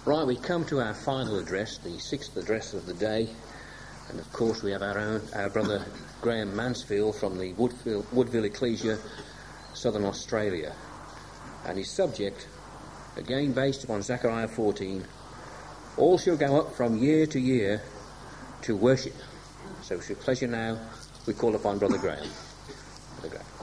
Right, we come to our final address, the sixth address of the day, and of course we have our brother Graham Mansfield from the Woodville Ecclesia, Southern Australia, and his subject, again based upon Zechariah 14, all shall go up from year to year to worship. So it's with pleasure now we call upon Brother Graham. Brother Graham.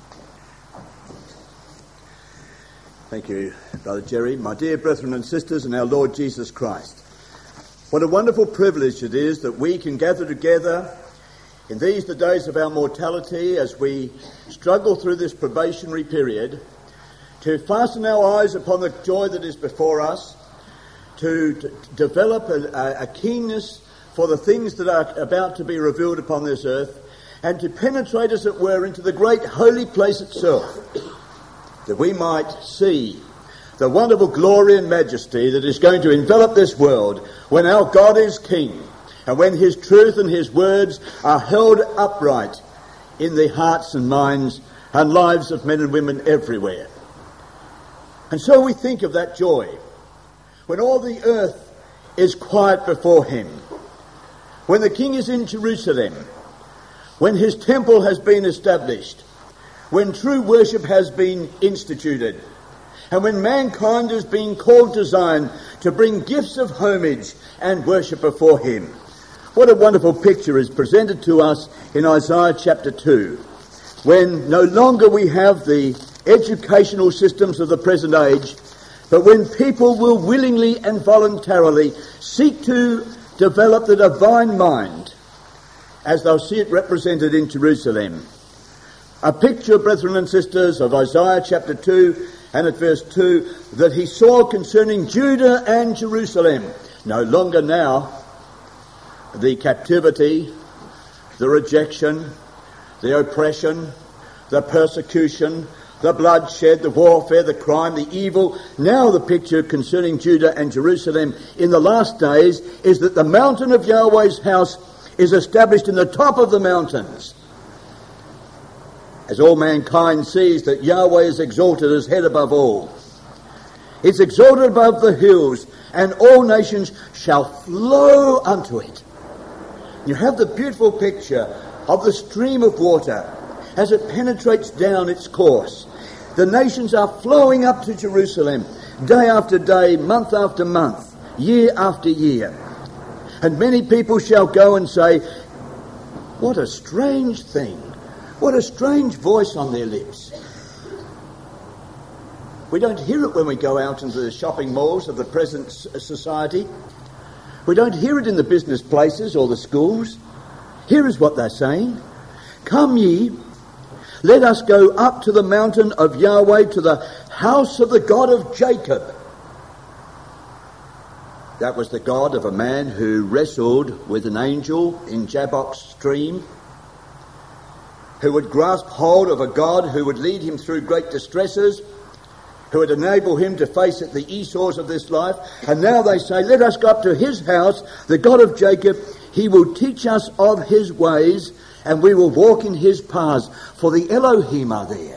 Thank you, Brother Jerry. My dear brethren and sisters in our Lord Jesus Christ, what a wonderful privilege it is that we can gather together in these the days of our mortality as we struggle through this probationary period to fasten our eyes upon the joy that is before us, to develop a keenness for the things that are about to be revealed upon this earth, and to penetrate, as it were, into the great holy place itself, that we might see the wonderful glory and majesty that is going to envelop this world when our God is King, and when his truth and his words are held upright in the hearts and minds and lives of men and women everywhere. And so we think of that joy when all the earth is quiet before him, when the King is in Jerusalem, when his temple has been established, when true worship has been instituted, and when mankind is being called to Zion to bring gifts of homage and worship before him. What a wonderful picture is presented to us in Isaiah chapter 2, when no longer we have the educational systems of the present age, but when people will willingly and voluntarily seek to develop the divine mind as they'll see it represented in Jerusalem. A picture, brethren and sisters, of Isaiah chapter 2 and at verse 2 that he saw concerning Judah and Jerusalem. No longer now the captivity, the rejection, the oppression, the persecution, the bloodshed, the warfare, the crime, the evil. Now the picture concerning Judah and Jerusalem in the last days is that the mountain of Yahweh's house is established in the top of the mountains, as all mankind sees that Yahweh is exalted as head above all. It's exalted above the hills, and all nations shall flow unto it. You have the beautiful picture of the stream of water as it penetrates down its course. The nations are flowing up to Jerusalem day after day, month after month, year after year. And many people shall go and say, what a strange thing. What a strange voice on their lips. We don't hear it when we go out into the shopping malls of the present society. We don't hear it in the business places or the schools. Here is what they're saying. Come ye, let us go up to the mountain of Yahweh, to the house of the God of Jacob. That was the God of a man who wrestled with an angel in Jabbok's stream, who would grasp hold of a God who would lead him through great distresses, who would enable him to face at the Esau's of this life. And now they say, let us go up to his house, the God of Jacob. He will teach us of his ways, and we will walk in his paths. For the Elohim are there.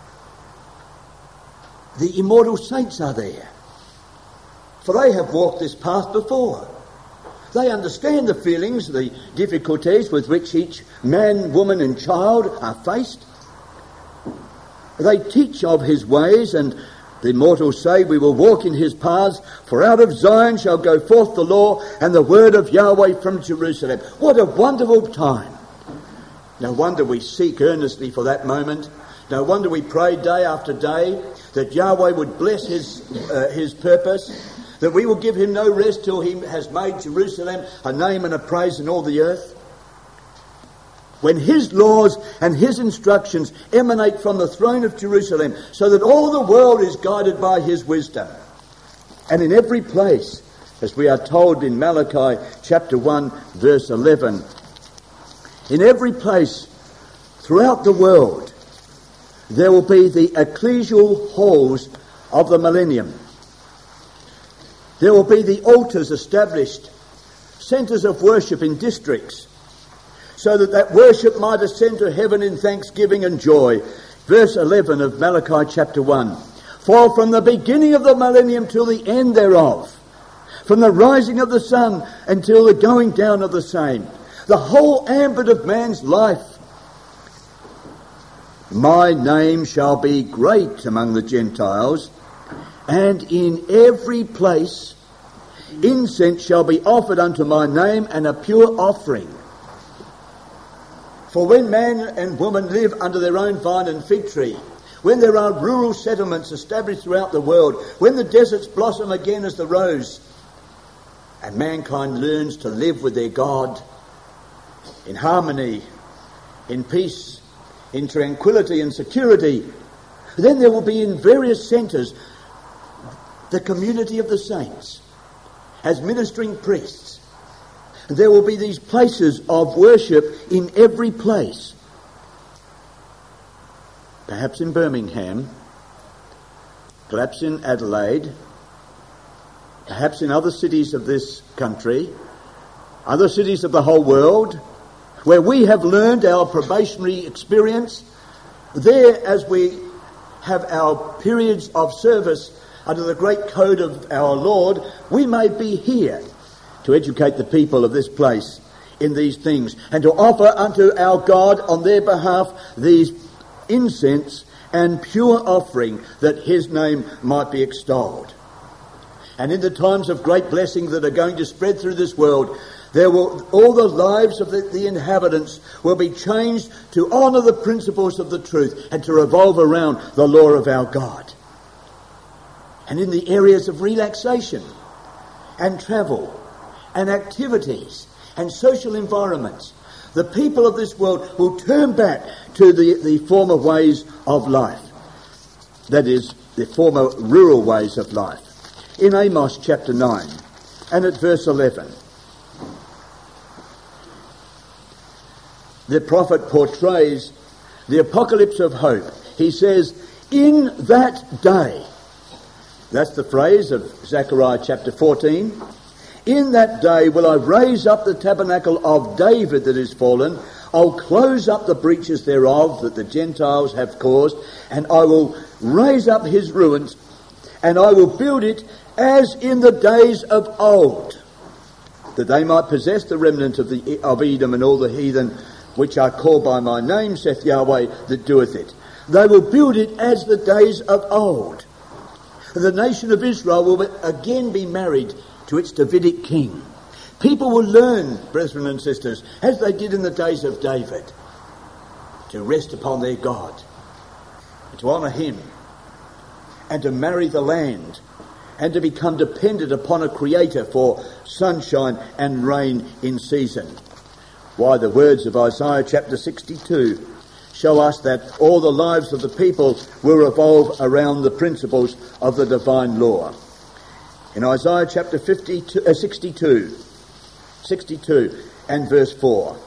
The immortal saints are there. For they have walked this path before. They understand the feelings, the difficulties with which each man, woman and child are faced. They teach of his ways, and the immortals say, we will walk in his paths, for out of Zion shall go forth the law and the word of Yahweh from Jerusalem. What a wonderful time. No wonder we seek earnestly for that moment. No wonder we pray day after day that Yahweh would bless his purpose, that we will give him no rest till he has made Jerusalem a name and a praise in all the earth. When his laws and his instructions emanate from the throne of Jerusalem, so that all the world is guided by his wisdom. And in every place, as we are told in Malachi chapter 1 verse 11, in every place throughout the world, there will be the ecclesial halls of the millennium. There will be the altars established, centres of worship in districts, so that worship might ascend to heaven in thanksgiving and joy. Verse 11 of Malachi chapter 1. For from the beginning of the millennium till the end thereof, from the rising of the sun until the going down of the same. The whole ambit of man's life. My name shall be great among the Gentiles, and in every place incense shall be offered unto my name, and a pure offering. For when man and woman live under their own vine and fig tree, when there are rural settlements established throughout the world, when the deserts blossom again as the rose, and mankind learns to live with their God in harmony, in peace, in tranquility and security, then there will be in various centres the community of the saints as ministering priests. There will be these places of worship in every place. Perhaps in Birmingham, perhaps in Adelaide, perhaps in other cities of this country, other cities of the whole world, where we have learned our probationary experience. There, as we have our periods of service under the great code of our Lord, we may be here to educate the people of this place in these things, and to offer unto our God on their behalf these incense and pure offering, that his name might be extolled. And in the times of great blessing that are going to spread through this world, there will all the lives of the inhabitants will be changed to honour the principles of the truth and to revolve around the law of our God. And in the areas of relaxation and travel and activities and social environments, the people of this world will turn back to the former ways of life. That is, the former rural ways of life. In Amos chapter 9 and at verse 11, the prophet portrays the apocalypse of hope. He says, in that day, that's the phrase of Zechariah chapter 14, in that day will I raise up the tabernacle of David that is fallen. I'll close up the breaches thereof that the Gentiles have caused, and I will raise up his ruins, and I will build it as in the days of old, that they might possess the remnant of Edom and all the heathen which are called by my name, saith Yahweh that doeth it. They will build it as the days of old. The nation of Israel will again be married to its Davidic king. People will learn, brethren and sisters, as they did in the days of David, to rest upon their God, to honour him, and to marry the land, and to become dependent upon a creator for sunshine and rain in season. Why, the words of Isaiah chapter 62 show us that all the lives of the people will revolve around the principles of the divine law. In Isaiah chapter 62 and verse 4,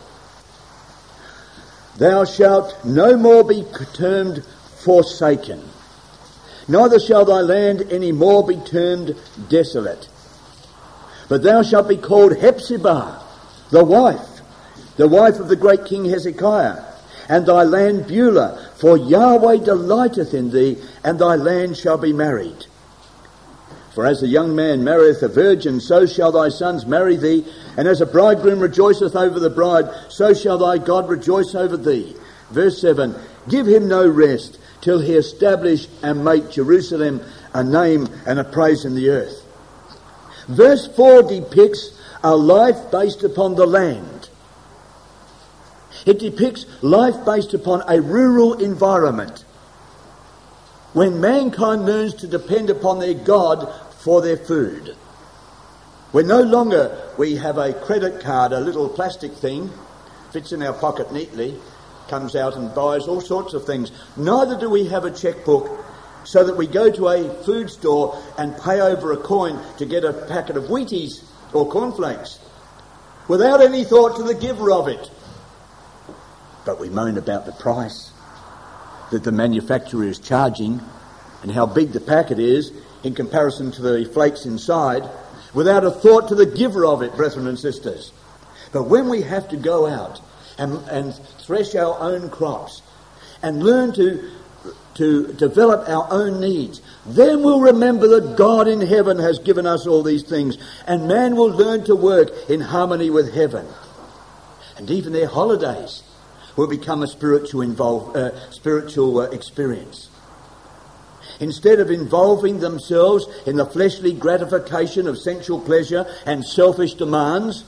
thou shalt no more be termed forsaken, neither shall thy land any more be termed desolate, but thou shalt be called Hephzibah, the wife of the great king Hezekiah, and thy land Beulah, for Yahweh delighteth in thee, and thy land shall be married. For as a young man marrieth a virgin, so shall thy sons marry thee, and as a bridegroom rejoiceth over the bride, so shall thy God rejoice over thee. Verse 7, give him no rest, till he establish and make Jerusalem a name and a praise in the earth. Verse 4 depicts a life based upon the land. It depicts life based upon a rural environment, when mankind learns to depend upon their God for their food. When no longer we have a credit card, a little plastic thing, fits in our pocket neatly, comes out and buys all sorts of things. Neither do we have a checkbook so that we go to a food store and pay over a coin to get a packet of Wheaties or cornflakes, without any thought to the giver of it. But we moan about the price that the manufacturer is charging and how big the packet is in comparison to the flakes inside, without a thought to the giver of it, brethren and sisters. But when we have to go out and thresh our own crops and learn to develop our own needs, then we'll remember that God in heaven has given us all these things, and man will learn to work in harmony with heaven. And even their holidays will become a spiritual experience. Instead of involving themselves in the fleshly gratification of sensual pleasure and selfish demands,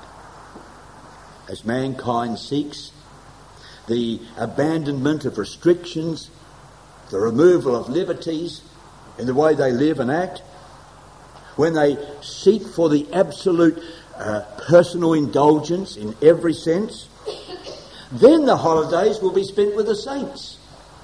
as mankind seeks the abandonment of restrictions, the removal of liberties in the way they live and act, when they seek for the absolute personal indulgence in every sense, then the holidays will be spent with the saints.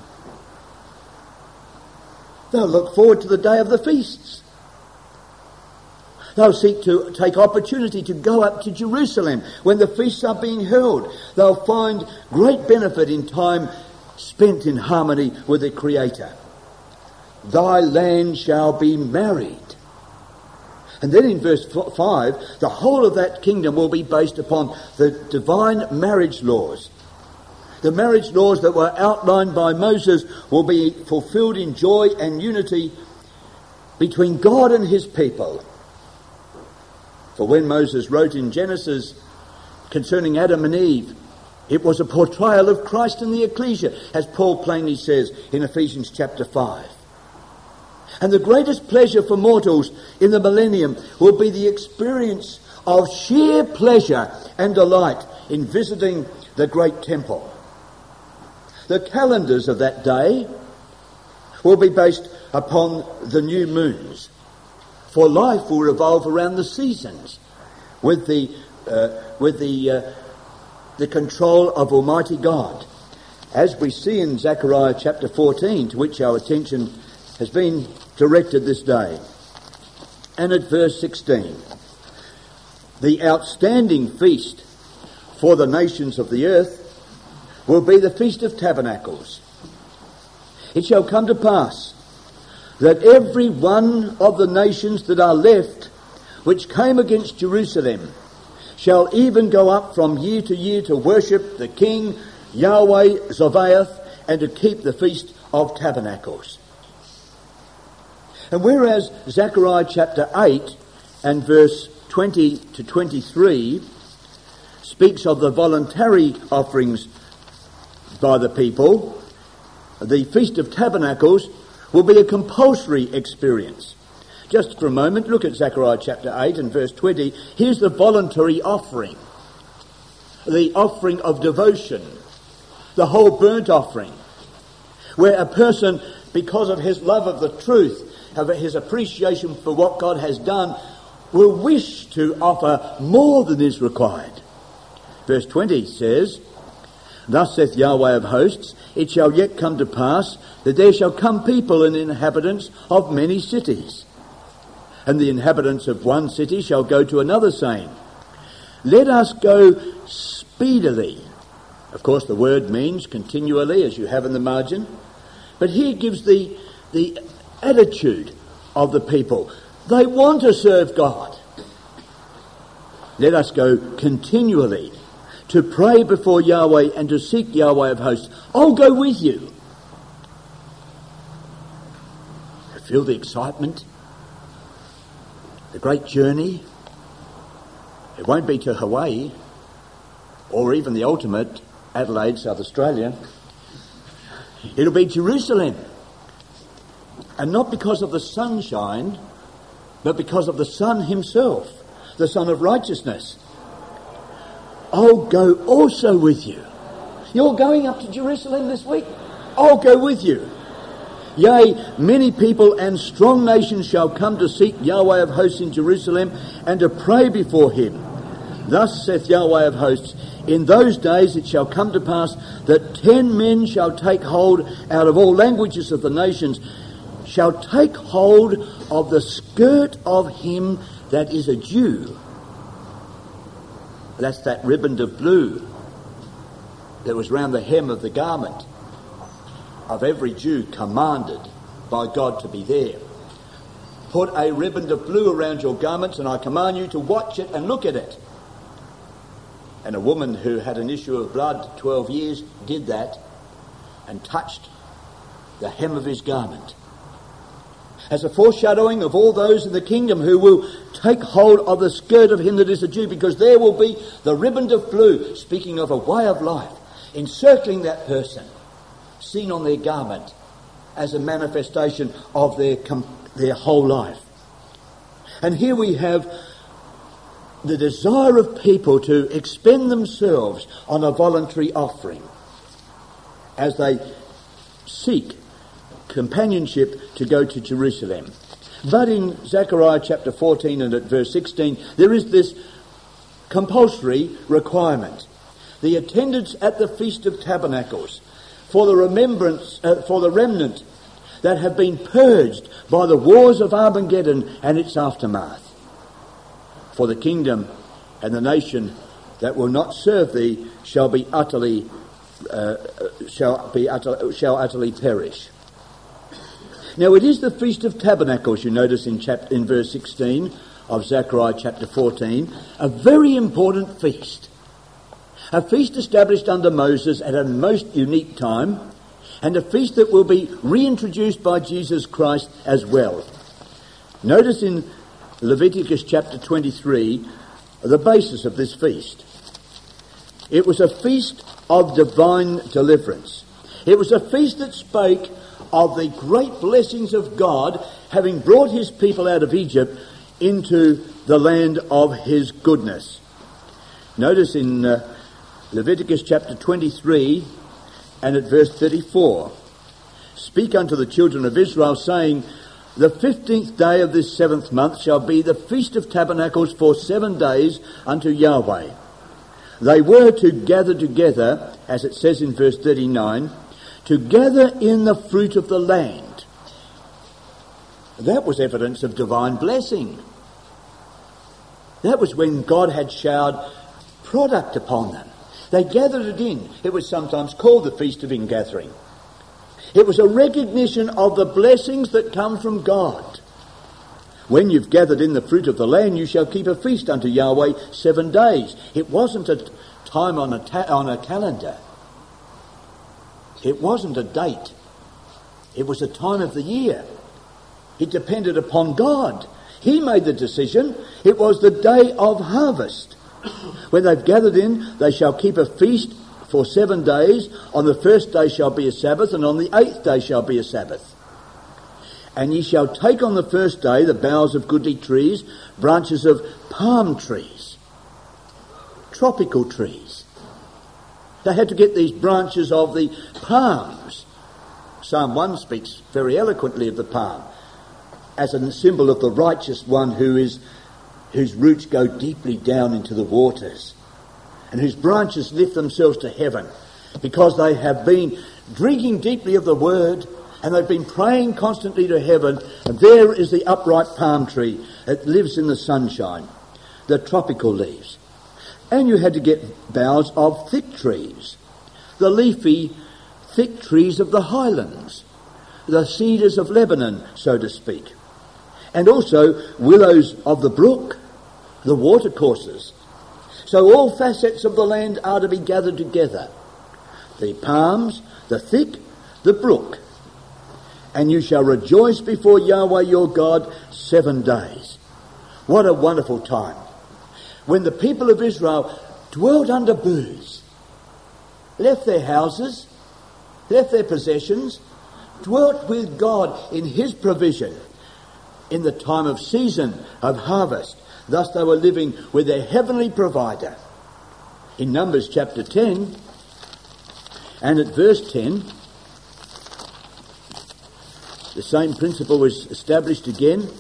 They'll look forward to the day of the feasts. They'll seek to take opportunity to go up to Jerusalem when the feasts are being held. They'll find great benefit in time spent in harmony with the Creator. Thy land shall be married. And then in verse 5, the whole of that kingdom will be based upon the divine marriage laws. The marriage laws that were outlined by Moses will be fulfilled in joy and unity between God and his people. For when Moses wrote in Genesis concerning Adam and Eve, it was a portrayal of Christ and the ecclesia, as Paul plainly says in Ephesians chapter 5. And the greatest pleasure for mortals in the millennium will be the experience of sheer pleasure and delight in visiting the great temple. The calendars of that day will be based upon the new moons, for life will revolve around the seasons with the control of Almighty God, as we see in Zechariah chapter 14, to which our attention has been directed this day. And at verse 16, the outstanding feast for the nations of the earth will be the Feast of Tabernacles. It shall come to pass that every one of the nations that are left, which came against Jerusalem, shall even go up from year to year to worship the King Yahweh Sabaoth, and to keep the Feast of Tabernacles. And whereas Zechariah chapter 8 and verse 20 to 23 speaks of the voluntary offerings by the people, the Feast of Tabernacles will be a compulsory experience. Just for a moment, look at Zechariah chapter 8 and verse 20. Here's the voluntary offering, the offering of devotion, the whole burnt offering, where a person, because of his love of the truth, of his appreciation for what God has done, will wish to offer more than is required. Verse 20 says, Thus saith Yahweh of hosts, it shall yet come to pass that there shall come people and inhabitants of many cities. And the inhabitants of one city shall go to another, saying, Let us go speedily. Of course, the word means continually, as you have in the margin. But here gives the attitude of the people. They want to serve God. Let us go continually to pray before Yahweh and to seek Yahweh of hosts. I'll go with you. You feel the excitement? The great journey? It won't be to Hawaii or even the ultimate, Adelaide, South Australia. It'll be Jerusalem. And not because of the sunshine, but because of the Son himself, the Son of righteousness. I'll go also with you. You're going up to Jerusalem this week? I'll go with you. Yea, many people and strong nations shall come to seek Yahweh of hosts in Jerusalem and to pray before him. Thus saith Yahweh of hosts, in those days it shall come to pass that 10 men shall take hold out of all languages of the nations, shall take hold of the skirt of him that is a Jew. That's that riband of blue that was round the hem of the garment of every Jew commanded by God to be there. Put a riband of blue around your garments, and I command you to watch it and look at it. And a woman who had an issue of blood 12 years did that and touched the hem of his garment. as a foreshadowing of all those in the kingdom who will take hold of the skirt of him that is a Jew, because there will be the riband of blue, speaking of a way of life, encircling that person, seen on their garment as a manifestation of their whole life. And here we have the desire of people to expend themselves on a voluntary offering as they seek companionship to go to Jerusalem. But in Zechariah chapter 14 and at verse 16, there is this compulsory requirement: the attendance at the Feast of Tabernacles for the remnant that have been purged by the wars of Armageddon and its aftermath. For the kingdom and the nation that will not serve thee shall utterly perish. Now it is the Feast of Tabernacles, you notice in verse 16 of Zechariah chapter 14, a very important feast. A feast established under Moses at a most unique time, and a feast that will be reintroduced by Jesus Christ as well. Notice in Leviticus chapter 23 the basis of this feast. It was a feast of divine deliverance. It was a feast that spake of the great blessings of God, having brought his people out of Egypt into the land of his goodness. Notice in Leviticus chapter 23 and at verse 34, speak unto the children of Israel, saying, the 15th day of this 7th month shall be the Feast of Tabernacles for 7 days unto Yahweh. They were to gather together, as it says in verse 39, to gather in the fruit of the land. That was evidence of divine blessing. That was when God had showered product upon them. They gathered it in. It was sometimes called the Feast of Ingathering. It was a recognition of the blessings that come from God. When you've gathered in the fruit of the land, you shall keep a feast unto Yahweh 7 days. It wasn't a time on a calendar. It wasn't a date. It was a time of the year. It depended upon God. He made the decision. It was the day of harvest. When they've gathered in, they shall keep a feast for 7 days. On the 1st day shall be a Sabbath, and on the 8th day shall be a Sabbath. And ye shall take on the 1st day the boughs of goodly trees, branches of palm trees, tropical trees. They had to get these branches of the palms. Psalm 1 speaks very eloquently of the palm as a symbol of the righteous one whose roots go deeply down into the waters and whose branches lift themselves to heaven because they have been drinking deeply of the word and they've been praying constantly to heaven. And there is the upright palm tree that lives in the sunshine, the tropical leaves. And you had to get boughs of thick trees, the leafy thick trees of the highlands, the cedars of Lebanon, so to speak. And also willows of the brook, the watercourses. So all facets of the land are to be gathered together. The palms, the thick, the brook. And you shall rejoice before Yahweh your God 7 days. What a wonderful time. When the people of Israel dwelt under booths, left their houses, left their possessions, dwelt with God in his provision in the time of season of harvest. Thus they were living with their heavenly provider. In Numbers chapter 10 and at verse 10, the same principle was established again.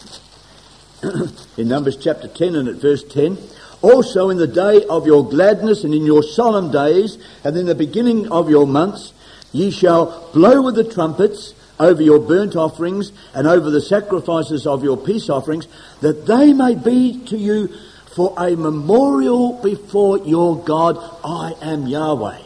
In Numbers chapter 10 and at verse 10, also in the day of your gladness and in your solemn days and in the beginning of your months, ye shall blow with the trumpets over your burnt offerings and over the sacrifices of your peace offerings, that they may be to you for a memorial before your God. I am Yahweh.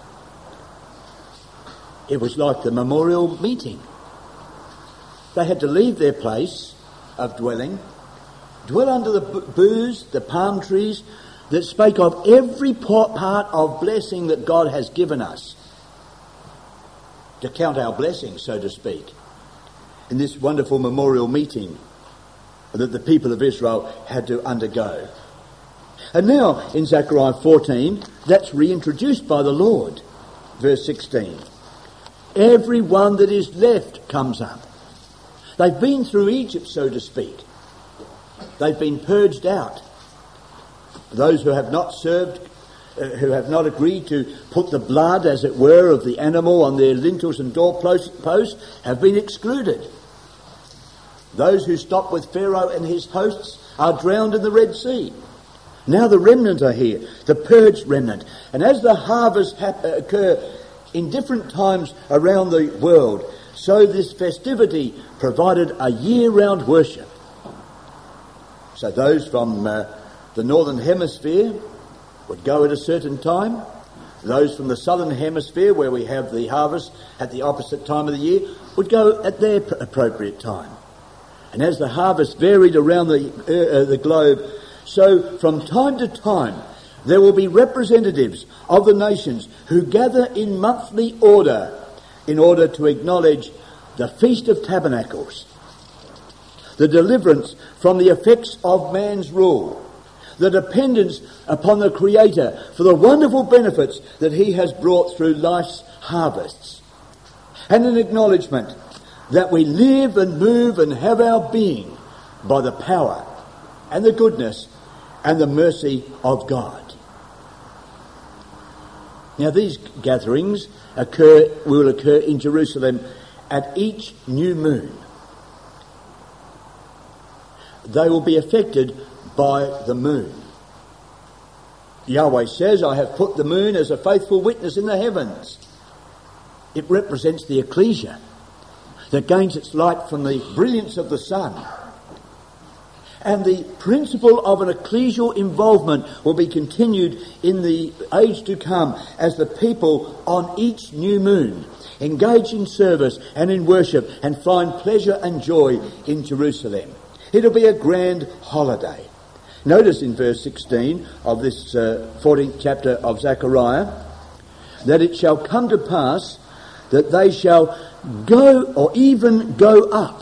It was like the memorial meeting. They had to leave their place of dwelling, dwell under the boughs, the palm trees, that spake of every part of blessing that God has given us, to count our blessings, so to speak. in this wonderful memorial meeting that the people of Israel had to undergo. And now in Zechariah 14, that's reintroduced by the Lord. Verse 16. Everyone that is left comes up. They've been through Egypt, so to speak. They've been purged out. Those who have not served, who have not agreed to put the blood, as it were, of the animal on their lintels and doorposts have been excluded. Those who stopped with Pharaoh and his hosts are drowned in the Red Sea. Now the remnant are here, the purged remnant. And as the harvests occur in different times around the world, so this festivity provided a year-round worship. So those from the northern hemisphere would go at a certain time. Those from the southern hemisphere, where we have the harvest at the opposite time of the year, would go at their appropriate time. And as the harvest varied around the globe, so from time to time there will be representatives of the nations who gather in monthly order in order to acknowledge the Feast of Tabernacles, the deliverance from the effects of man's rule, the dependence upon the Creator for the wonderful benefits that he has brought through life's harvests, and an acknowledgement that we live and move and have our being by the power and the goodness and the mercy of God. Now these gatherings will occur in Jerusalem at each new moon. They will be affected by the moon. Yahweh says, I have put the moon as a faithful witness in the heavens. It represents the ecclesia that gains its light from the brilliance of the sun. And the principle of an ecclesial involvement will be continued in the age to come as the people on each new moon engage in service and in worship and find pleasure and joy in Jerusalem. It'll be a grand holiday. Notice in verse 16 of this 14th chapter of Zechariah that it shall come to pass that they shall go or even go up.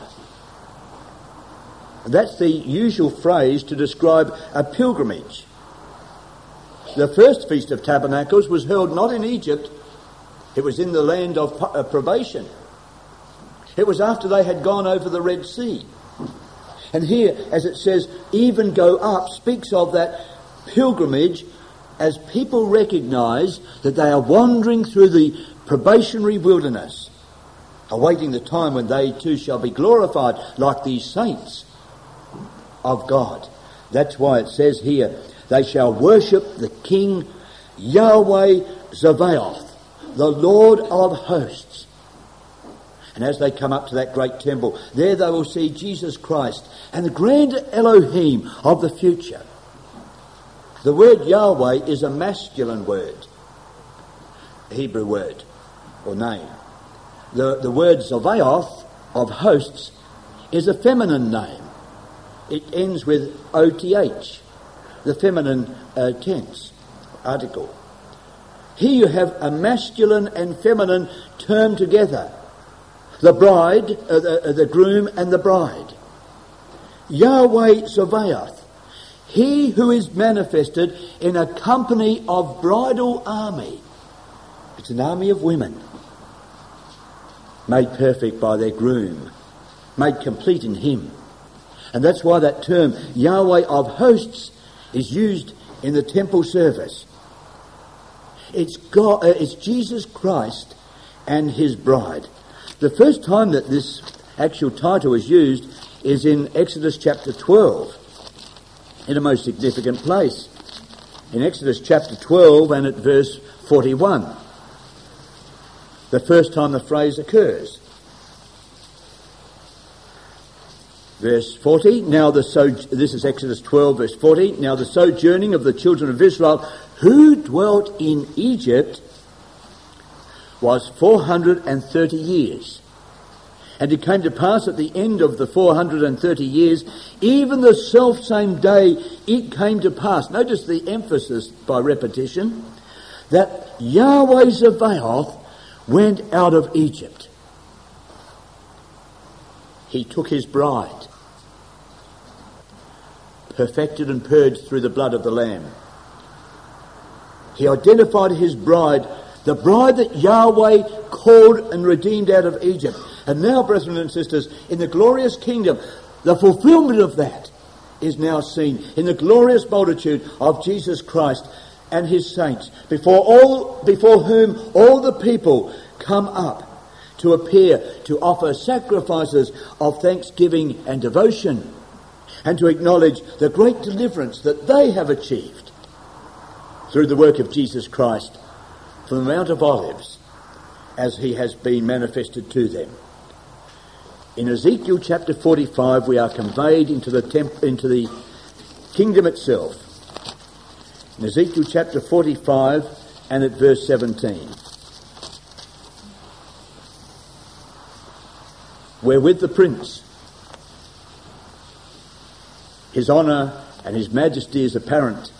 That's the usual phrase to describe a pilgrimage. The first Feast of Tabernacles was held not in Egypt, it was in the land of probation. It was after they had gone over the Red Sea. And here, as it says, even go up, speaks of that pilgrimage as people recognise that they are wandering through the probationary wilderness, awaiting the time when they too shall be glorified like these saints of God. That's why it says here, they shall worship the King Yahweh Zebaoth, the Lord of hosts. And as they come up to that great temple, there they will see Jesus Christ and the grand Elohim of the future. The word Yahweh is a masculine word, a Hebrew word or name. The word Zebaoth of hosts is a feminine name. It ends with OTH, the feminine tense article. Here you have a masculine and feminine term together. The bride, the groom and the bride. Yahweh Zebaoth, he who is manifested in a company of bridal army. It's an army of women, made perfect by their groom, made complete in him. And that's why that term, Yahweh of hosts, is used in the temple service. It's God, it's Jesus Christ and his bride. The first time that this actual title is used is in Exodus chapter 12, in a most significant place. In Exodus chapter 12 and at verse 41. The first time the phrase occurs. Verse 40, this is Exodus 12, verse 40. Now the sojourning of the children of Israel who dwelt in Egypt was 430 years. And it came to pass at the end of the 430 years, even the selfsame day it came to pass. Notice the emphasis by repetition, that Yahweh Zebaoth went out of Egypt. he took his bride, perfected and purged through the blood of the Lamb. He identified his bride, the bride that Yahweh called and redeemed out of Egypt. And now, brethren and sisters, in the glorious kingdom, the fulfillment of that is now seen in the glorious multitude of Jesus Christ and his saints, before whom all the people come up to appear, to offer sacrifices of thanksgiving and devotion, and to acknowledge the great deliverance that they have achieved through the work of Jesus Christ from the Mount of Olives, as he has been manifested to them. In Ezekiel chapter 45, we are conveyed into the kingdom itself. In Ezekiel chapter 45 and at verse 17. Wherewith the prince, his honour and his majesty is apparent.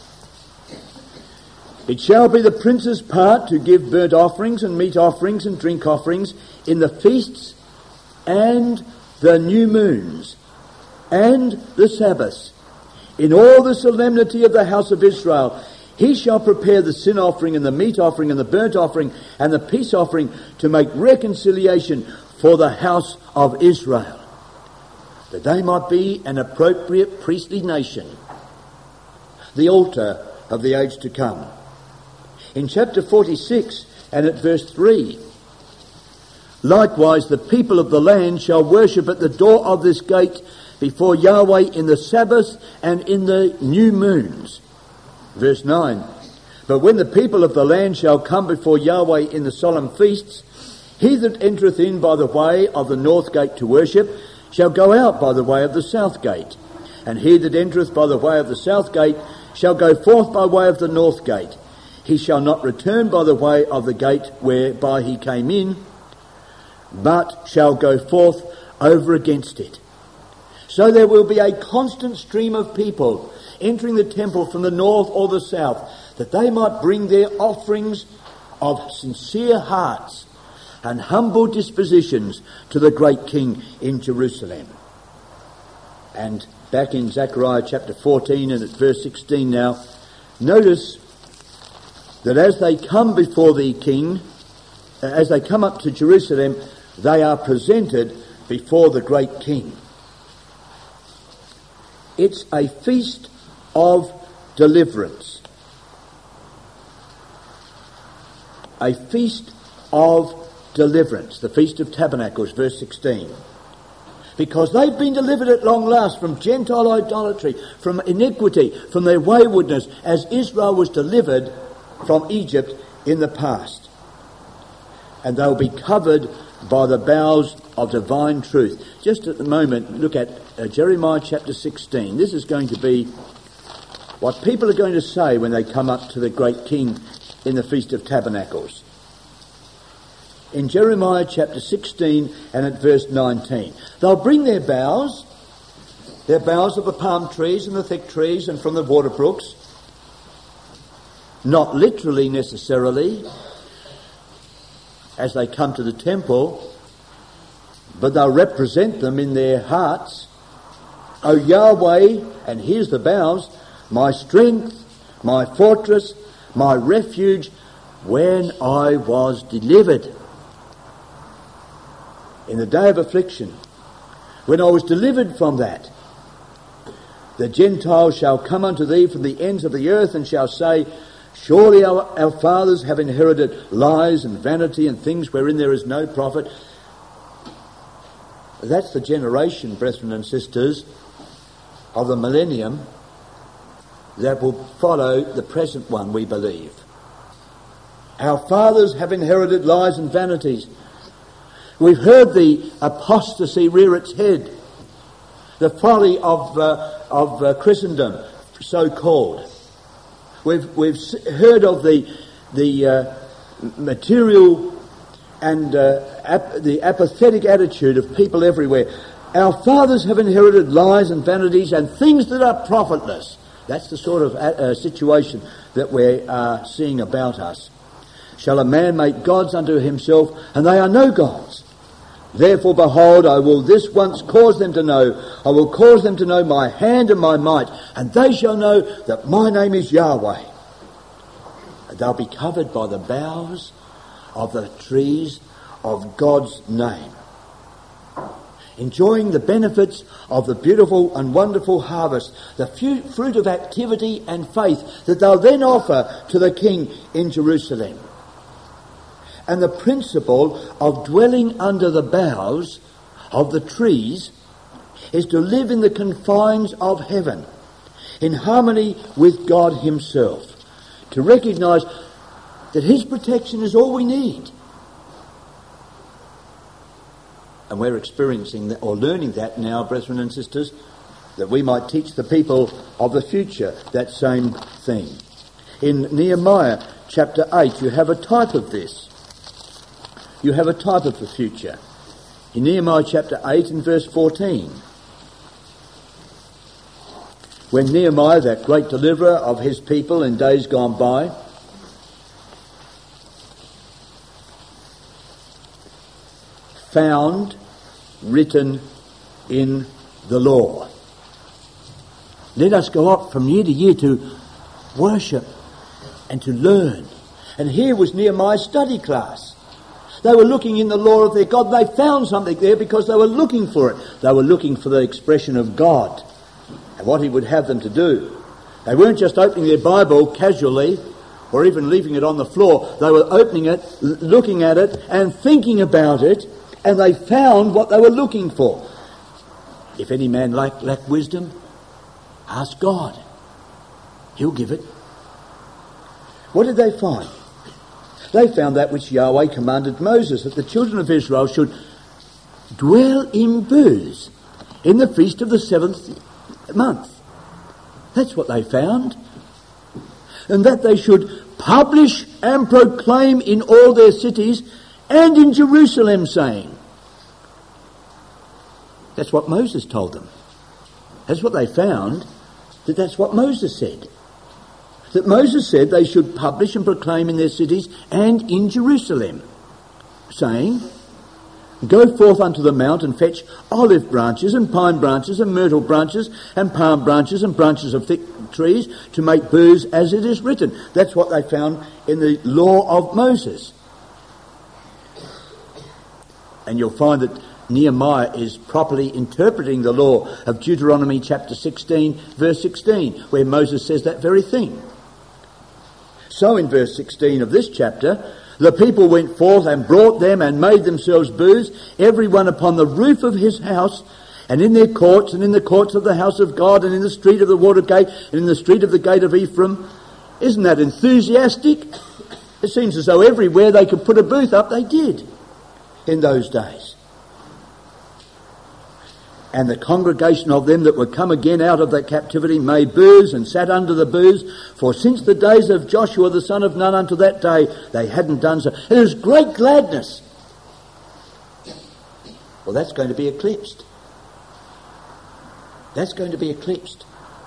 It shall be the prince's part to give burnt offerings and meat offerings and drink offerings in the feasts and the new moons and the Sabbaths, in all the solemnity of the house of Israel. He shall prepare the sin offering and the meat offering and the burnt offering and the peace offering to make reconciliation for the house of Israel, that they might be an appropriate priestly nation, the altar of the age to come. In chapter 46 and at verse 3, likewise the people of the land shall worship at the door of this gate before Yahweh in the Sabbath and in the new moons. Verse 9, but when the people of the land shall come before Yahweh in the solemn feasts, he that entereth in by the way of the north gate to worship shall go out by the way of the south gate. And he that entereth by the way of the south gate shall go forth by way of the north gate. He shall not return by the way of the gate whereby he came in, but shall go forth over against it. So there will be a constant stream of people entering the temple from the north or the south, that they might bring their offerings of sincere hearts and humble dispositions to the great King in Jerusalem. And back in Zechariah chapter 14 and at verse 16 now, notice that as they come before the King, as they come up to Jerusalem, they are presented before the great King. It's a feast of deliverance. A feast of deliverance, the Feast of Tabernacles, verse 16. Because they've been delivered at long last from Gentile idolatry, from iniquity, from their waywardness, as Israel was delivered from Egypt in the past. And they'll be covered by the boughs of divine truth. Just at the moment, look at Jeremiah chapter 16. This is going to be what people are going to say when they come up to the great King in the Feast of Tabernacles. In Jeremiah chapter 16 and at verse 19. They'll bring their boughs of the palm trees and the thick trees and from the water brooks, not literally necessarily, as they come to the temple, but they'll represent them in their hearts. O Yahweh, and here's the boughs, my strength, my fortress, my refuge, when I was delivered. In the day of affliction, when I was delivered from that, the Gentiles shall come unto thee from the ends of the earth and shall say, surely our fathers have inherited lies and vanity and things wherein there is no profit. That's the generation, brethren and sisters, of the millennium that will follow the present one, we believe. Our fathers have inherited lies and vanities. We've heard the apostasy rear its head, the folly of Christendom, so called. We've heard of the material and the apathetic attitude of people everywhere. Our fathers have inherited lies and vanities and things that are profitless. That's the sort of situation that we are seeing about us. Shall a man make gods unto himself, and they are no gods. Therefore, behold, I will this once cause them to know. I will cause them to know my hand and my might, and they shall know that my name is Yahweh. And they'll be covered by the boughs of the trees of God's name, enjoying the benefits of the beautiful and wonderful harvest, the fruit of activity and faith that they'll then offer to the King in Jerusalem. And the principle of dwelling under the boughs of the trees is to live in the confines of heaven, in harmony with God himself, to recognise that his protection is all we need. And we're experiencing that, or learning that now, brethren and sisters, that we might teach the people of the future that same thing. In Nehemiah chapter 8, you have a type of this. You have a type of the future. In Nehemiah chapter 8 and verse 14, when Nehemiah, that great deliverer of his people in days gone by, found written in the law. Let us go up from year to year to worship and to learn. And here was Nehemiah's study class. They were looking in the law of their God. They found something there because they were looking for it. They were looking for the expression of God and what he would have them to do. They weren't just opening their Bible casually or even leaving it on the floor. They were opening it, looking at it and thinking about it, and they found what they were looking for. If any man lack wisdom, ask God. He'll give it. What did they find? They found that which Yahweh commanded Moses, that the children of Israel should dwell in booths in the feast of the 7th month. That's what they found. And that they should publish and proclaim in all their cities and in Jerusalem, saying. That's what Moses told them. That's what they found, that's what Moses said. That Moses said they should publish and proclaim in their cities and in Jerusalem, saying, go forth unto the mount and fetch olive branches and pine branches and myrtle branches and palm branches and branches of thick trees to make booths as it is written. That's what they found in the law of Moses. And you'll find that Nehemiah is properly interpreting the law of Deuteronomy chapter 16, verse 16, where Moses says that very thing. So in verse 16 of this chapter, the people went forth and brought them and made themselves booths, every one upon the roof of his house, and in their courts, and in the courts of the house of God, and in the street of the water gate, and in the street of the gate of Ephraim. Isn't that enthusiastic? It seems as though everywhere they could put a booth up, they did in those days. And the congregation of them that were come again out of that captivity made booths and sat under the booths, for since the days of Joshua the son of Nun unto that day they hadn't done so. There was great gladness. Well, that's going to be eclipsed. That's going to be eclipsed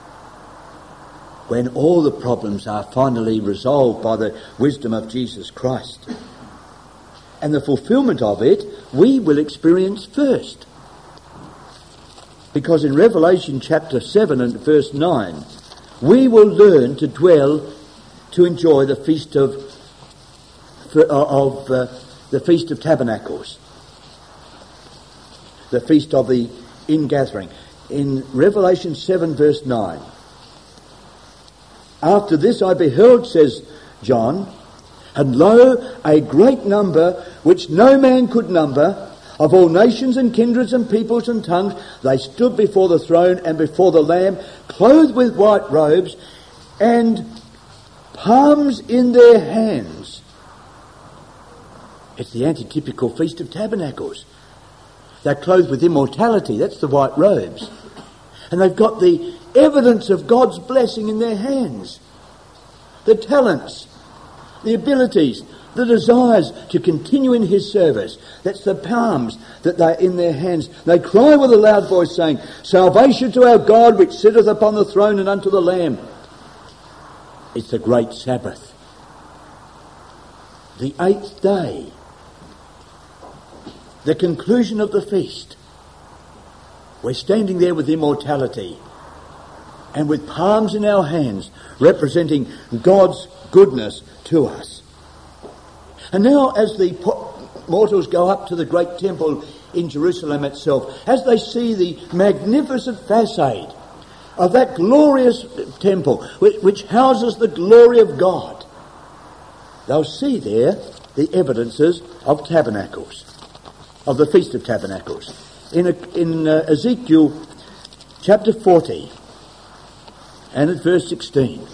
when all the problems are finally resolved by the wisdom of Jesus Christ. And the fulfilment of it we will experience first. Because in Revelation chapter 7 and verse 9, we will learn to dwell, to enjoy the feast of the Feast of Tabernacles, the feast of the ingathering. In Revelation 7 verse 9, after this I beheld, says John, and lo, a great number which no man could number, of all nations and kindreds and peoples and tongues, they stood before the throne and before the Lamb, clothed with white robes and palms in their hands. It's the antitypical Feast of Tabernacles. They're clothed with immortality, that's the white robes. And they've got the evidence of God's blessing in their hands. The talents, the abilities, the desires to continue in his service. That's the palms that they're in their hands. They cry with a loud voice, saying, salvation to our God which sitteth upon the throne and unto the Lamb. It's the great Sabbath. The 8th day. the conclusion of the feast. We're standing there with immortality and with palms in our hands representing God's goodness to us. And now as the mortals go up to the great temple in Jerusalem itself, as they see the magnificent facade of that glorious temple which houses the glory of God, they'll see there the evidences of tabernacles, of the Feast of Tabernacles. In Ezekiel chapter 40 and at verse 16,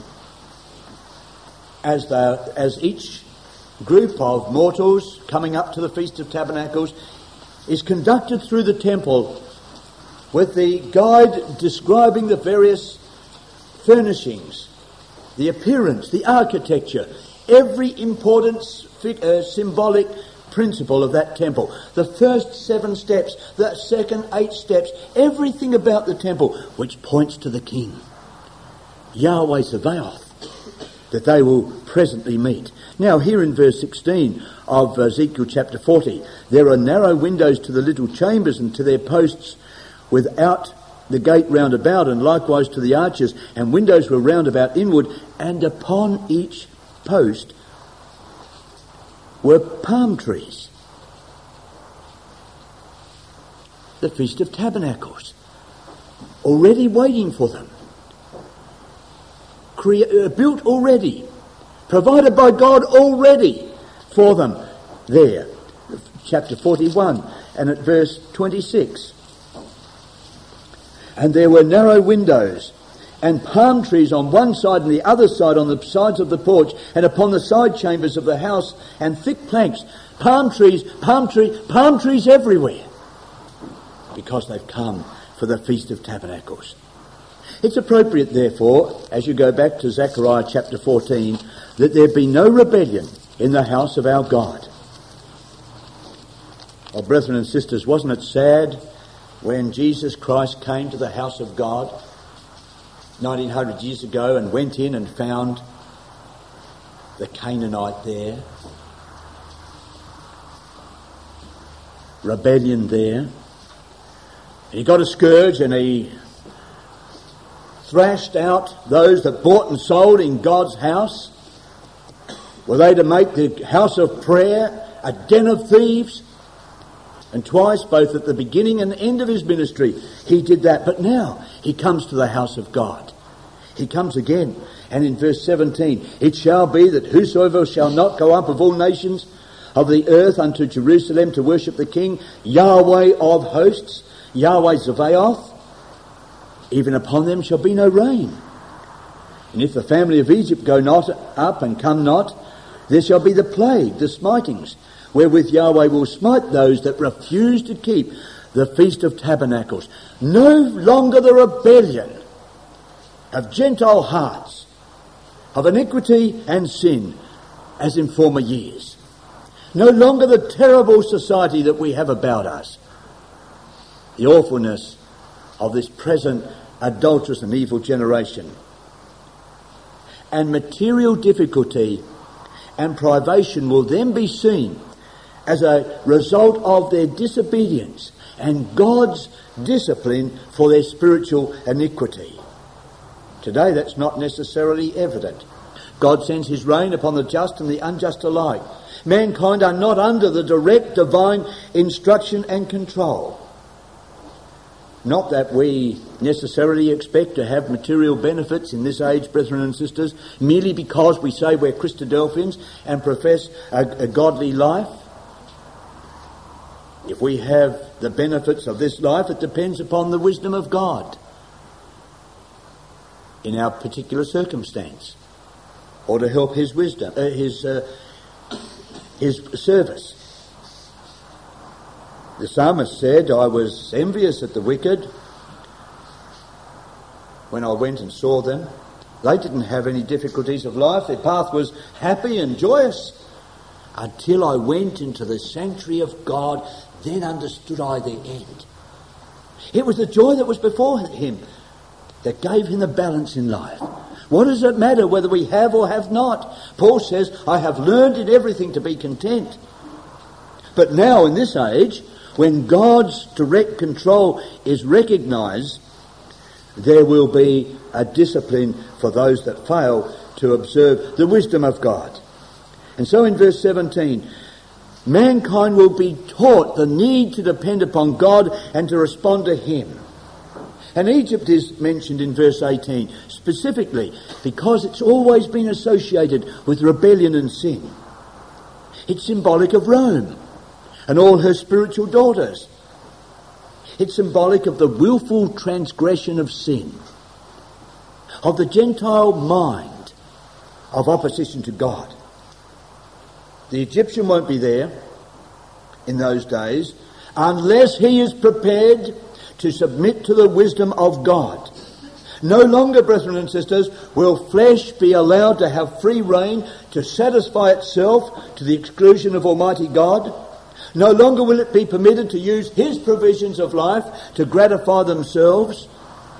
as each group of mortals coming up to the Feast of Tabernacles is conducted through the temple with the guide describing the various furnishings, the appearance, the architecture, every important symbolic principle of that temple. The first 7 steps, the second 8 steps, everything about the temple which points to the King, Yahweh Sabaoth, that they will presently meet. Now here in verse 16 of Ezekiel chapter 40, there are narrow windows to the little chambers and to their posts without the gate round about, and likewise to the arches, and windows were round about inward, and upon each post were palm trees. The Feast of Tabernacles, already waiting for them, built already, provided by God already for them there. Chapter 41 and at verse 26. And there were narrow windows and palm trees on one side and the other side on the sides of the porch and upon the side chambers of the house, and thick planks, palm trees everywhere, because they've come for the Feast of Tabernacles. It's appropriate, therefore, as you go back to Zechariah chapter 14, that there be no rebellion in the house of our God. Oh, brethren and sisters, wasn't it sad when Jesus Christ came to the house of God 1900 years ago and went in and found the Canaanite there, rebellion there? He got a scourge and he thrashed out those that bought and sold in God's house. Were they to make the house of prayer a den of thieves? And twice, both at the beginning and the end of his ministry, he did that. But now he comes to the house of God. He comes again. And in verse 17, it shall be that whosoever shall not go up of all nations of the earth unto Jerusalem to worship the King, Yahweh of hosts, Yahweh Sabaoth, even upon them shall be no rain. And if the family of Egypt go not up and come not, there shall be the plague, the smitings, wherewith Yahweh will smite those that refuse to keep the Feast of Tabernacles. No longer the rebellion of Gentile hearts, of iniquity and sin, as in former years. No longer the terrible society that we have about us. The awfulness of this present adulterous and evil generation. And material difficulty and privation will then be seen as a result of their disobedience and God's discipline for their spiritual iniquity. Today that's not necessarily evident. God sends his rain upon the just and the unjust alike. Mankind are not under the direct divine instruction and control. Not that we necessarily expect to have material benefits in this age, brethren and sisters, merely because we say we're Christadelphians and profess a godly life. If we have the benefits of this life, it depends upon the wisdom of God in our particular circumstance, or to help his wisdom, his service. The psalmist said, I was envious at the wicked when I went and saw them. They didn't have any difficulties of life. Their path was happy and joyous until I went into the sanctuary of God. Then understood I their end. It was the joy that was before him that gave him the balance in life. What does it matter whether we have or have not? Paul says, I have learned in everything to be content. But now in this age, when God's direct control is recognised, there will be a discipline for those that fail to observe the wisdom of God. And so in verse 17, mankind will be taught the need to depend upon God and to respond to him. And Egypt is mentioned in verse 18 specifically because it's always been associated with rebellion and sin. It's symbolic of Rome and all her spiritual daughters. It's symbolic of the willful transgression of sin, of the Gentile mind of opposition to God. The Egyptian won't be there in those days unless he is prepared to submit to the wisdom of God. No longer, brethren and sisters, will flesh be allowed to have free rein to satisfy itself to the exclusion of Almighty God. No longer will it be permitted to use his provisions of life to gratify themselves,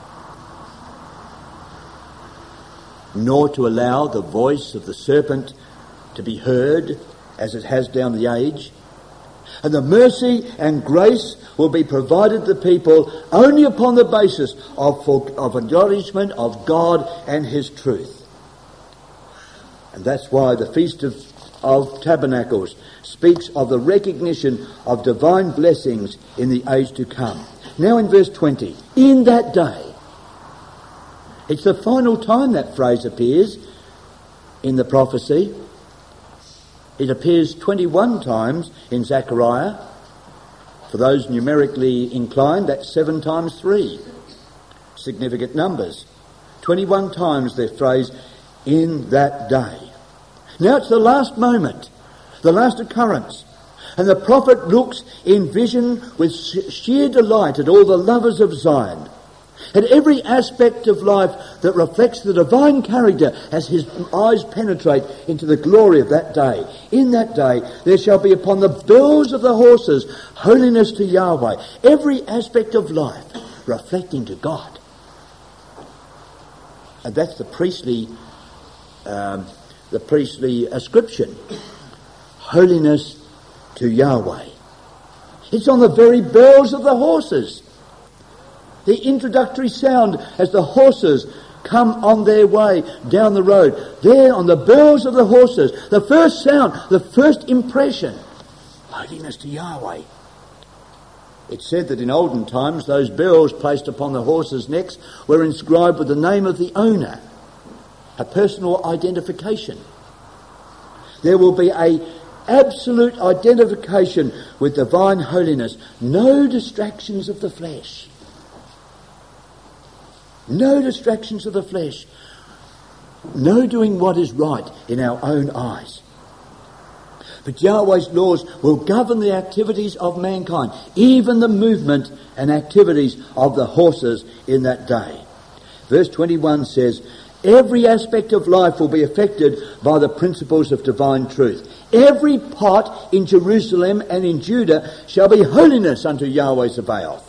nor to allow the voice of the serpent to be heard as it has down the age. And the mercy and grace will be provided to people only upon the basis of acknowledgement of God and his truth. And that's why the Feast of Tabernacles speaks of the recognition of divine blessings in the age to come. Now in verse 20, in that day, it's the final time that phrase appears in the prophecy. It appears 21 times in Zechariah. For those numerically inclined, that's 7 times 3. Significant numbers. 21 times the phrase, in that day. Now it's the last moment, the last occurrence. And the prophet looks in vision with sheer delight at all the lovers of Zion, at every aspect of life that reflects the divine character as his eyes penetrate into the glory of that day. In that day there shall be upon the bells of the horses holiness to Yahweh. Every aspect of life reflecting to God. And that's the priestly ascription. Holiness to Yahweh. It's on the very bells of the horses. The introductory sound as the horses come on their way down the road. There on the bells of the horses, the first sound, the first impression. Holiness to Yahweh. It's said that in olden times those bells placed upon the horses' necks were inscribed with the name of the owner. A personal identification. There will be a absolute identification with divine holiness. No distractions of the flesh. No distractions of the flesh. No doing what is right in our own eyes. But Yahweh's laws will govern the activities of mankind, even the movement and activities of the horses in that day. Verse 21 says, every aspect of life will be affected by the principles of divine truth. Every pot in Jerusalem and in Judah shall be holiness unto Yahweh Sabaoth.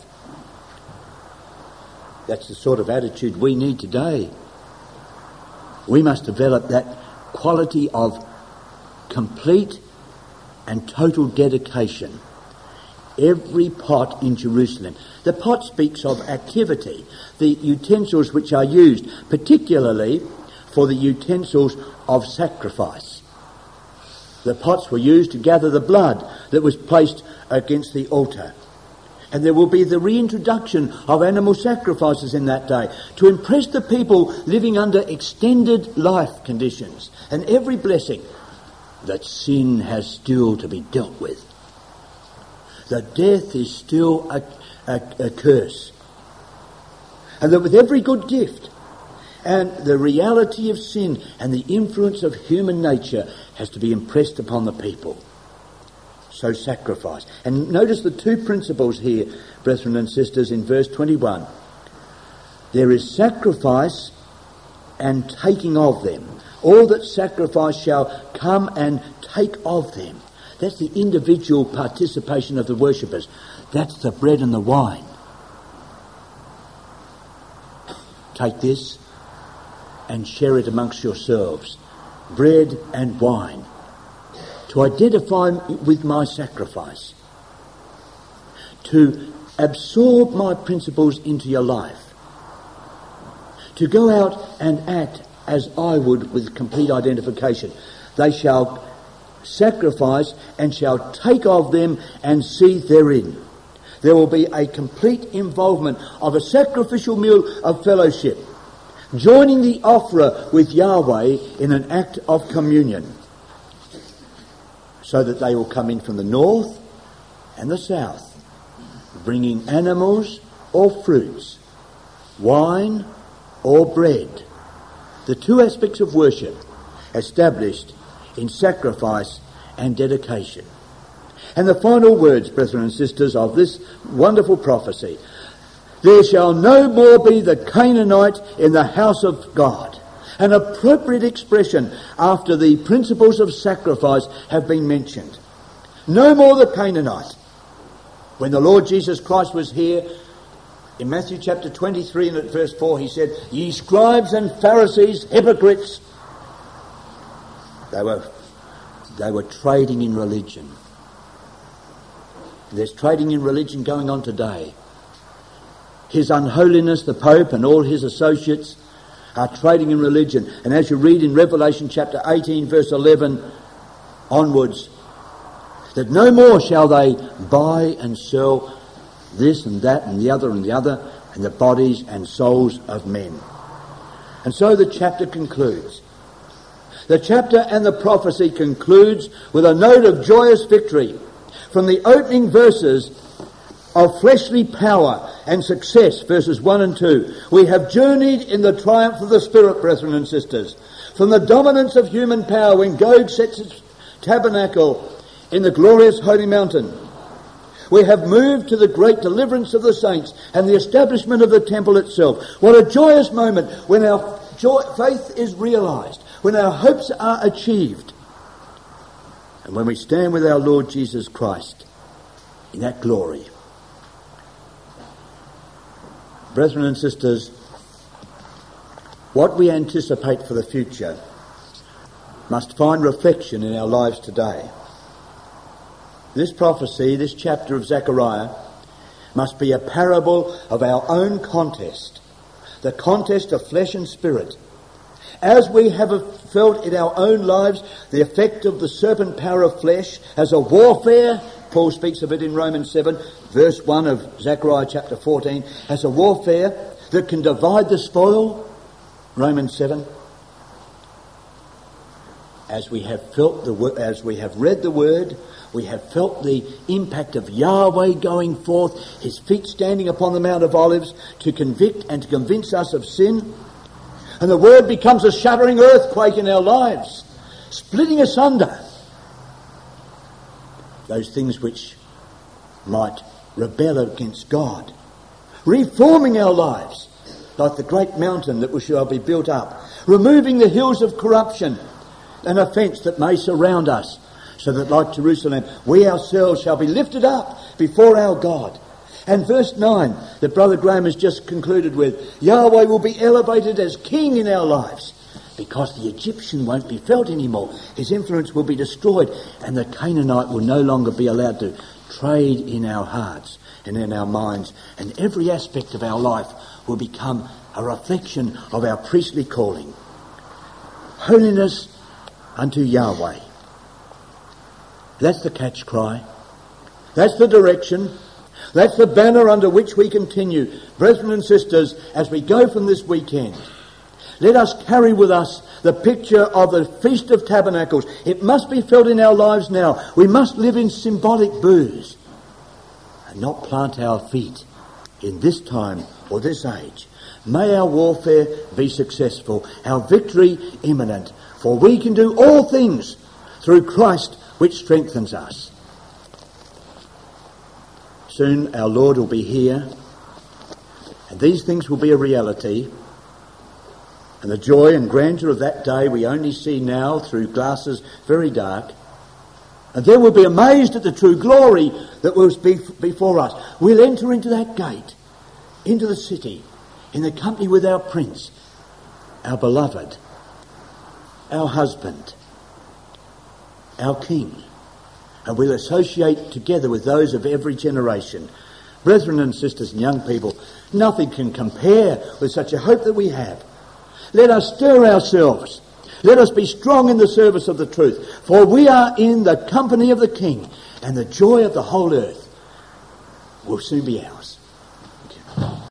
That's the sort of attitude we need today. We must develop that quality of complete and total dedication. Every pot in Jerusalem. The pot speaks of activity, the utensils which are used, particularly for the utensils of sacrifice. The pots were used to gather the blood that was placed against the altar. And there will be the reintroduction of animal sacrifices in that day to impress the people living under extended life conditions and every blessing that sin has still to be dealt with. That death is still a curse. And that with every good gift and the reality of sin and the influence of human nature has to be impressed upon the people. So sacrifice. And notice the two principles here, brethren and sisters, in verse 21. There is sacrifice and taking of them. All that sacrifice shall come and take of them. That's the individual participation of the worshippers. That's the bread and the wine. Take this and share it amongst yourselves. Bread and wine. To identify with my sacrifice. to absorb my principles into your life, to go out and act as I would with complete identification. They shall sacrifice and shall take of them and see therein. There will be a complete involvement of a sacrificial meal of fellowship, joining the offerer with Yahweh in an act of communion, so that they will come in from the north and the south, bringing animals or fruits, wine or bread, the two aspects of worship established in sacrifice and dedication. And the final words, brethren and sisters, of this wonderful prophecy: there shall no more be the Canaanite in the house of God. An appropriate expression after the principles of sacrifice have been mentioned. No more the Canaanite. When the Lord Jesus Christ was here, in Matthew chapter 23 and at verse 4, he said, "Ye scribes and Pharisees, hypocrites." They were trading in religion. There's trading in religion going on today. His Unholiness, the Pope, and all his associates are trading in religion. And as you read in Revelation chapter 18, verse 11 onwards, that no more shall they buy and sell this and that and the other and the bodies and souls of men. And so the chapter concludes. The chapter and the prophecy concludes with a note of joyous victory. From the opening verses of fleshly power and success, verses 1 and 2, we have journeyed in the triumph of the Spirit, brethren and sisters. From the dominance of human power when Gog sets its tabernacle in the glorious holy mountain, we have moved to the great deliverance of the saints and the establishment of the temple itself. What a joyous moment when our faith is realized, when our hopes are achieved, and when we stand with our Lord Jesus Christ in that glory. Brethren and sisters, what we anticipate for the future must find reflection in our lives today. This prophecy, this chapter of Zechariah, must be a parable of our own contest, the contest of flesh and spirit. As we have felt in our own lives the effect of the serpent power of flesh as a warfare, Paul speaks of it in Romans 7, verse 1 of Zechariah chapter 14, as a warfare that can divide the spoil, Romans 7. As we have read the word, we have felt the impact of Yahweh going forth, his feet standing upon the Mount of Olives to convict and to convince us of sin. And the word becomes a shuddering earthquake in our lives, splitting asunder those things which might rebel against God, reforming our lives like the great mountain that shall be built up, removing the hills of corruption and offence that may surround us, so that like Jerusalem, we ourselves shall be lifted up before our God. And verse 9 that Brother Graham has just concluded with, Yahweh will be elevated as king in our lives, because the Egyptian won't be felt anymore. His influence will be destroyed, and the Canaanite will no longer be allowed to trade in our hearts and in our minds, and every aspect of our life will become a reflection of our priestly calling. Holiness unto Yahweh. That's the catch cry. That's the direction. That's the banner under which we continue. Brethren and sisters, as we go from this weekend, let us carry with us the picture of the Feast of Tabernacles. It must be felt in our lives now. We must live in symbolic booths and not plant our feet in this time or this age. May our warfare be successful, our victory imminent, for we can do all things through Christ which strengthens us. Soon our Lord will be here, and these things will be a reality. And the joy and grandeur of that day we only see now through glasses very dark. And then we'll be amazed at the true glory that will be before us. We'll enter into that gate, into the city, in the company with our Prince, our beloved, our husband, our King. And we'll associate together with those of every generation Brethren and sisters and young people, nothing can compare with such a hope that we have. Let us stir ourselves. Let us be strong in the service of the truth, for we are in the company of the King, and the joy of the whole earth will soon be ours.